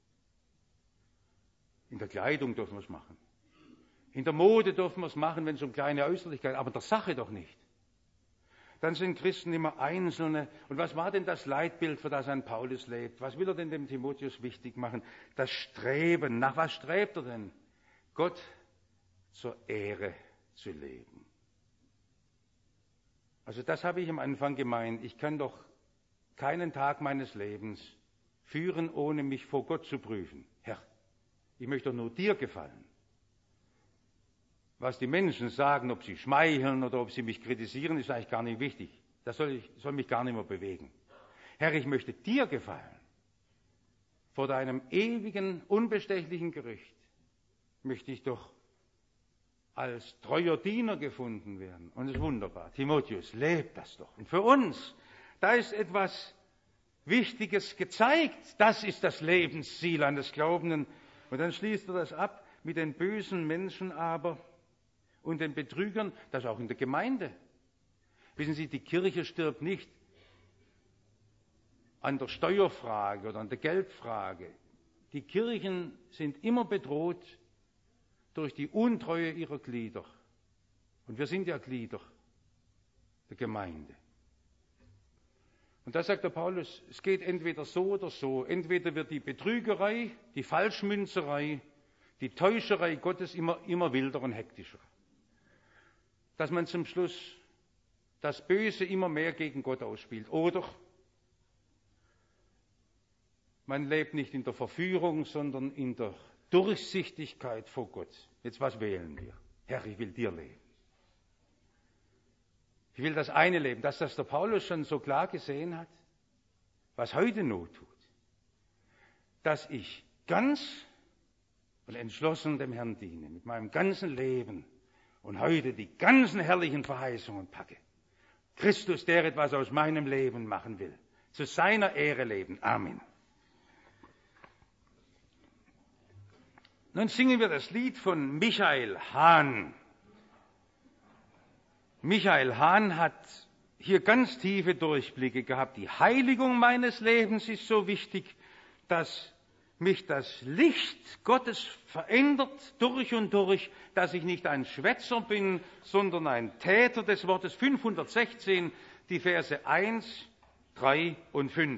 In der Kleidung dürfen wir es machen. In der Mode dürfen wir es machen, wenn es um kleine Äußerlichkeit geht, aber der Sache doch nicht. Dann sind Christen immer Einzelne. Und was war denn das Leitbild, für das ein Paulus lebt? Was will er denn dem Timotheus wichtig machen? Das Streben. Nach was strebt er denn? Gott zur Ehre zu leben. Also das habe ich am Anfang gemeint. Ich kann doch keinen Tag meines Lebens führen, ohne mich vor Gott zu prüfen. Herr, ich möchte doch nur dir gefallen. Was die Menschen sagen, ob sie schmeicheln oder ob sie mich kritisieren, ist eigentlich gar nicht wichtig. Das soll, ich, soll mich gar nicht mehr bewegen. Herr, ich möchte dir gefallen. Vor deinem ewigen, unbestechlichen Gericht möchte ich doch als treuer Diener gefunden werden. Und es ist wunderbar. Timotheus, lebt das doch. Und für uns, da ist etwas Wichtiges gezeigt. Das ist das Lebensziel eines Glaubenden. Und dann schließt er das ab mit den bösen Menschen aber und den Betrügern, das auch in der Gemeinde. Wissen Sie, die Kirche stirbt nicht an der Steuerfrage oder an der Geldfrage. Die Kirchen sind immer bedroht durch die Untreue ihrer Glieder. Und wir sind ja Glieder der Gemeinde. Und da sagt der Paulus, es geht entweder so oder so. Entweder wird die Betrügerei, die Falschmünzerei, die Täuscherei Gottes immer, immer wilder und hektischer. Dass man zum Schluss das Böse immer mehr gegen Gott ausspielt. Oder man lebt nicht in der Verführung, sondern in der Durchsichtigkeit vor Gott. Jetzt, was wählen wir? Herr, ich will dir leben. Ich will das eine leben, dass das der Paulus schon so klar gesehen hat, was heute not tut. Dass ich ganz und entschlossen dem Herrn diene, mit meinem ganzen Leben und heute die ganzen herrlichen Verheißungen packe. Christus, der etwas aus meinem Leben machen will, zu seiner Ehre leben. Amen. Nun singen wir das Lied von Michael Hahn. Michael Hahn hat hier ganz tiefe Durchblicke gehabt. Die Heiligung meines Lebens ist so wichtig, dass mich das Licht Gottes verändert durch und durch, dass ich nicht ein Schwätzer bin, sondern ein Täter des Wortes. fünfhundertsechzehn, die Verse eins, drei und fünf.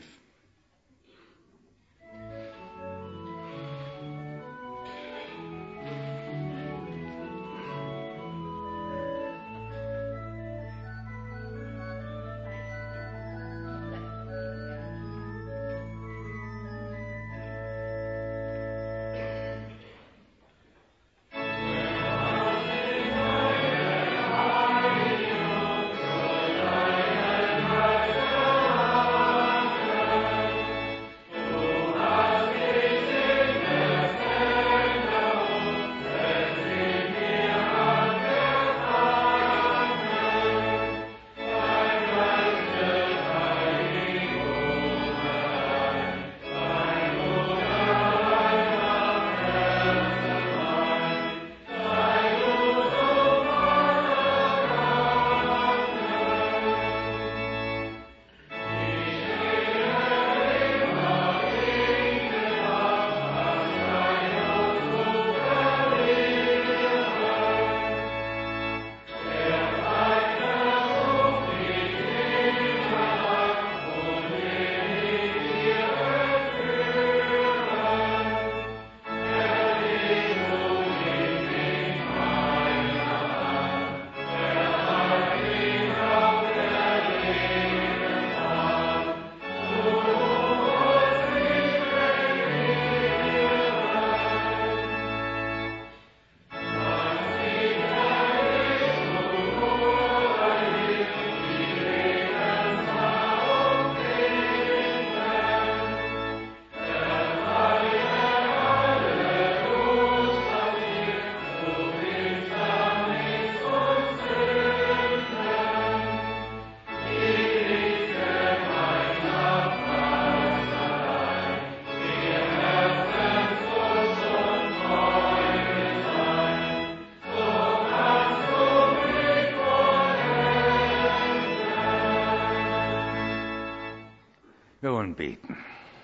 Wir wollen beten.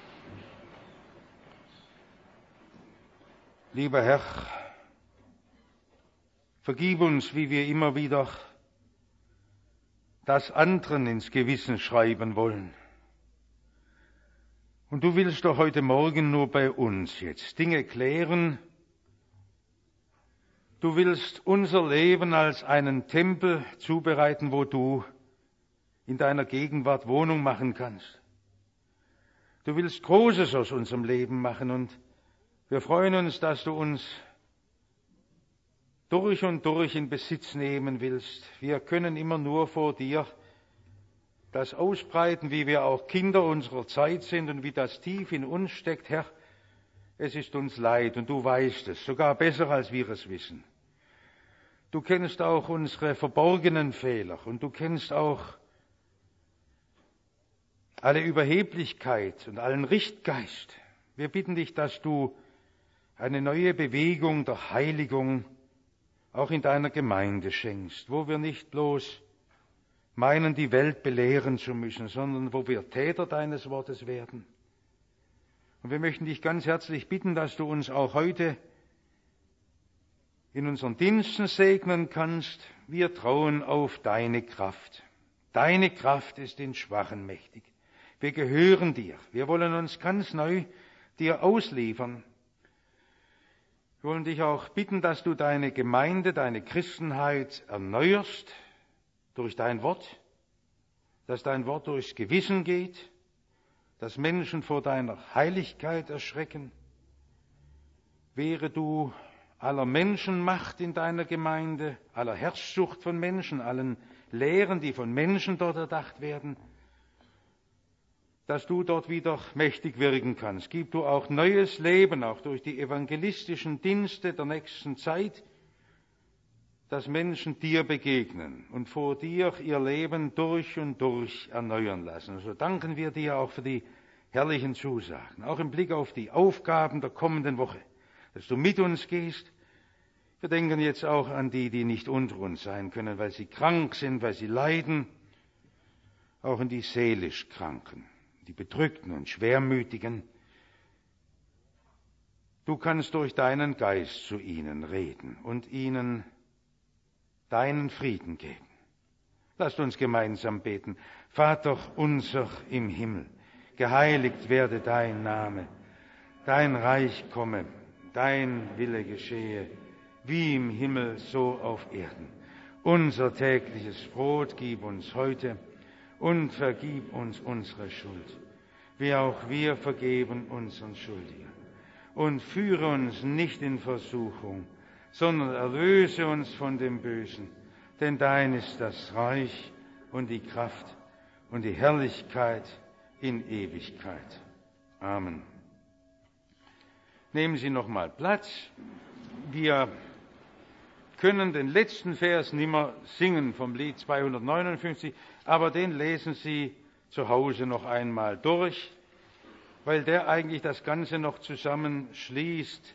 Lieber Herr, vergib uns, wie wir immer wieder das anderen ins Gewissen schreiben wollen. Und du willst doch heute Morgen nur bei uns jetzt Dinge klären. Du willst unser Leben als einen Tempel zubereiten, wo du in deiner Gegenwart Wohnung machen kannst. Du willst Großes aus unserem Leben machen und wir freuen uns, dass du uns durch und durch in Besitz nehmen willst. Wir können immer nur vor dir das ausbreiten, wie wir auch Kinder unserer Zeit sind und wie das tief in uns steckt. Herr, es ist uns leid und du weißt es, sogar besser, als wir es wissen. Du kennst auch unsere verborgenen Fehler und du kennst auch alle Überheblichkeit und allen Richtgeist. Wir bitten dich, dass du eine neue Bewegung der Heiligung auch in deiner Gemeinde schenkst, wo wir nicht bloß meinen, die Welt belehren zu müssen, sondern wo wir Täter deines Wortes werden. Und wir möchten dich ganz herzlich bitten, dass du uns auch heute in unseren Diensten segnen kannst. Wir trauen auf deine Kraft. Deine Kraft ist den Schwachen mächtig. Wir gehören dir. Wir wollen uns ganz neu dir ausliefern. Wir wollen dich auch bitten, dass du deine Gemeinde, deine Christenheit erneuerst durch dein Wort, dass dein Wort durchs Gewissen geht, dass Menschen vor deiner Heiligkeit erschrecken. Wehre du aller Menschenmacht in deiner Gemeinde, aller Herrschsucht von Menschen, allen Lehren, die von Menschen dort erdacht werden, dass du dort wieder mächtig wirken kannst. Gib du auch neues Leben, auch durch die evangelistischen Dienste der nächsten Zeit, dass Menschen dir begegnen und vor dir ihr Leben durch und durch erneuern lassen. So danken wir dir auch für die herrlichen Zusagen, auch im Blick auf die Aufgaben der kommenden Woche, dass du mit uns gehst. Wir denken jetzt auch an die, die nicht unter uns sein können, weil sie krank sind, weil sie leiden, auch an die seelisch Kranken, die Bedrückten und Schwermütigen. Du kannst durch deinen Geist zu ihnen reden und ihnen deinen Frieden geben. Lasst uns gemeinsam beten. Vater unser im Himmel, geheiligt werde dein Name, dein Reich komme, dein Wille geschehe, wie im Himmel, so auf Erden. Unser tägliches Brot gib uns heute und vergib uns unsere Schuld, wie auch wir vergeben unseren Schuldigen. Und führe uns nicht in Versuchung, sondern erlöse uns von dem Bösen. Denn dein ist das Reich und die Kraft und die Herrlichkeit in Ewigkeit. Amen. Nehmen Sie noch mal Platz. Wir können den letzten Vers nicht mehr singen vom Lied zweihundertneunundfünfzig, aber den lesen Sie zu Hause noch einmal durch, weil der eigentlich das Ganze noch zusammenschließt.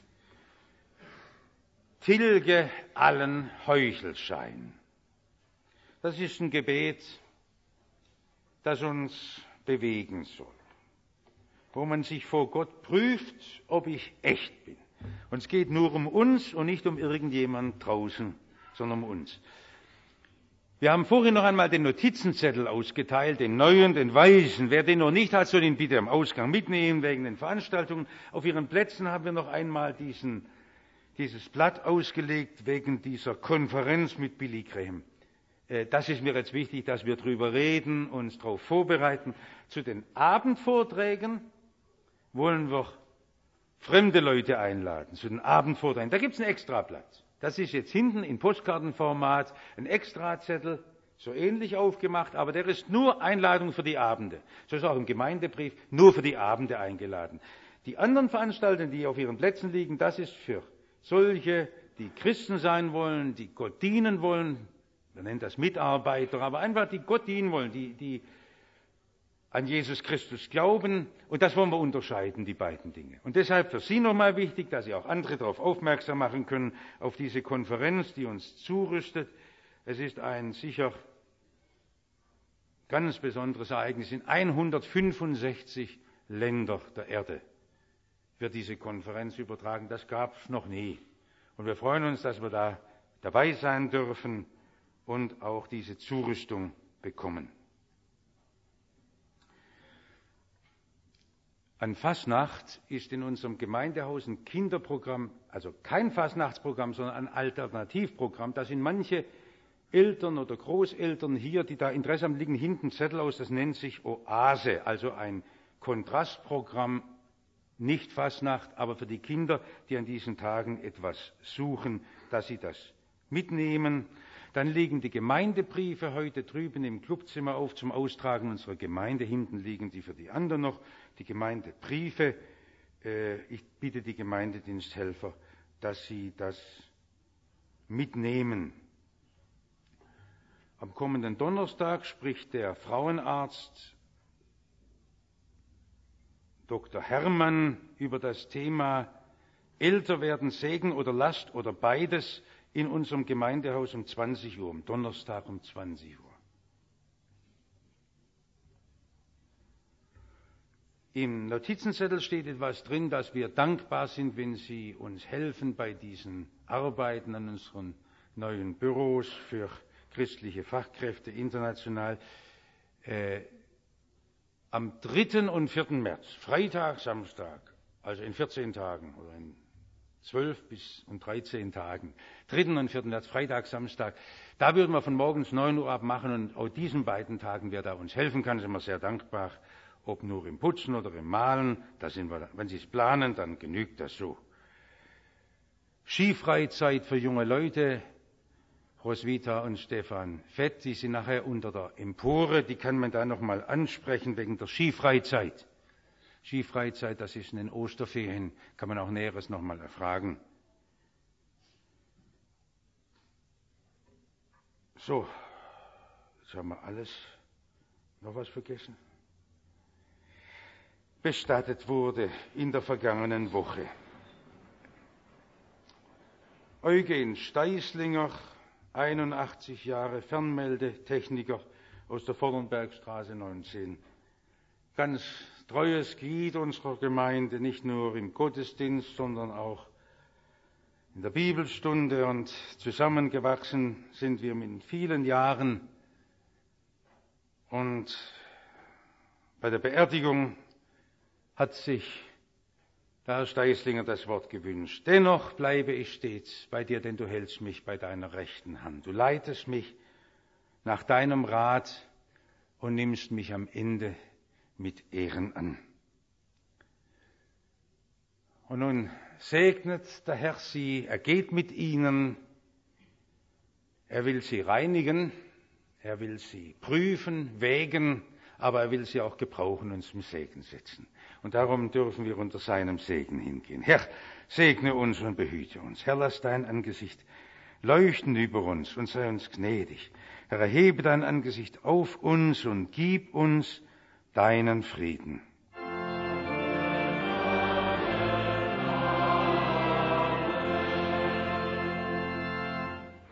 Tilge allen Heuchelschein. Das ist ein Gebet, das uns bewegen soll, wo man sich vor Gott prüft, ob ich echt bin. Und es geht nur um uns und nicht um irgendjemand draußen, sondern um uns. Wir haben vorhin noch einmal den Notizenzettel ausgeteilt, den neuen, den weißen. Wer den noch nicht hat, soll ihn bitte am Ausgang mitnehmen, wegen den Veranstaltungen. Auf Ihren Plätzen haben wir noch einmal diesen, dieses Blatt ausgelegt, wegen dieser Konferenz mit Billy Graham. Das ist mir jetzt wichtig, dass wir drüber reden, uns darauf vorbereiten. Zu den Abendvorträgen wollen wir fremde Leute einladen, zu den Abendvorträgen. Da gibt es ein Extrablatt. Das ist jetzt hinten in Postkartenformat, ein Extrazettel, so ähnlich aufgemacht, aber der ist nur Einladung für die Abende. So ist auch im Gemeindebrief nur für die Abende eingeladen. Die anderen Veranstaltungen, die auf ihren Plätzen liegen, das ist für solche, die Christen sein wollen, die Gott dienen wollen. Man nennt das Mitarbeiter, aber einfach die Gott dienen wollen, die, die an Jesus Christus glauben. Und das wollen wir unterscheiden, die beiden Dinge. Und deshalb für Sie nochmal wichtig, dass Sie auch andere darauf aufmerksam machen können, auf diese Konferenz, die uns zurüstet. Es ist ein sicher ganz besonderes Ereignis. In hundertfünfundsechzig Länder der Erde wird diese Konferenz übertragen. Das gab es noch nie. Und wir freuen uns, dass wir da dabei sein dürfen und auch diese Zurüstung bekommen. An Fasnacht ist in unserem Gemeindehaus ein Kinderprogramm, also kein Fasnachtsprogramm, sondern ein Alternativprogramm. Da sind manche Eltern oder Großeltern hier, die da Interesse haben, liegen hinten Zettel aus, das nennt sich Oase, also ein Kontrastprogramm, nicht Fasnacht, aber für die Kinder, die an diesen Tagen etwas suchen, dass sie das mitnehmen. Dann liegen die Gemeindebriefe heute drüben im Clubzimmer auf zum Austragen unserer Gemeinde. Hinten liegen die für die anderen noch, die Gemeindebriefe. Ich bitte die Gemeindediensthelfer, dass sie das mitnehmen. Am kommenden Donnerstag spricht der Frauenarzt Doktor Herrmann über das Thema Älter werden, Segen oder Last oder beides, in unserem Gemeindehaus um zwanzig Uhr, am Donnerstag um zwanzig Uhr. Im Notizenzettel steht etwas drin, dass wir dankbar sind, wenn Sie uns helfen bei diesen Arbeiten an unseren neuen Büros für christliche Fachkräfte international. Äh, am dritten und vierten März, Freitag, Samstag, also in vierzehn Tagen oder in zwölf bis und dreizehn Tagen, dritten und vierten März, Freitag, Samstag, da würden wir von morgens neun Uhr ab machen und auch diesen beiden Tagen, wer da uns helfen kann, sind wir sehr dankbar. Ob nur im Putzen oder im Malen, da sind wir, wenn Sie es planen, dann genügt das so. Skifreizeit für junge Leute, Roswitha und Stefan Fett, die sind nachher unter der Empore, die kann man da nochmal ansprechen wegen der Skifreizeit. Skifreizeit, das ist in den Osterferien, kann man auch Näheres nochmal erfragen. So, jetzt haben wir alles. Noch was vergessen? Bestattet wurde in der vergangenen Woche Eugen Steißlinger, einundachtzig Jahre, Fernmeldetechniker aus der Vordernbergstraße neunzehn. Ganz treues Glied unserer Gemeinde, nicht nur im Gottesdienst, sondern auch in der Bibelstunde, und zusammengewachsen sind wir in vielen Jahren. Und bei der Beerdigung hat sich der Herr Steißlinger das Wort gewünscht. Dennoch bleibe ich stets bei dir, denn du hältst mich bei deiner rechten Hand. Du leitest mich nach deinem Rat und nimmst mich am Ende mit Ehren an. Und nun segnet der Herr sie, er geht mit ihnen, er will sie reinigen, er will sie prüfen, wägen, aber er will sie auch gebrauchen und zum Segen setzen. Und darum dürfen wir unter seinem Segen hingehen. Herr, segne uns und behüte uns. Herr, lass dein Angesicht leuchten über uns und sei uns gnädig. Herr, erhebe dein Angesicht auf uns und gib uns deinen Frieden.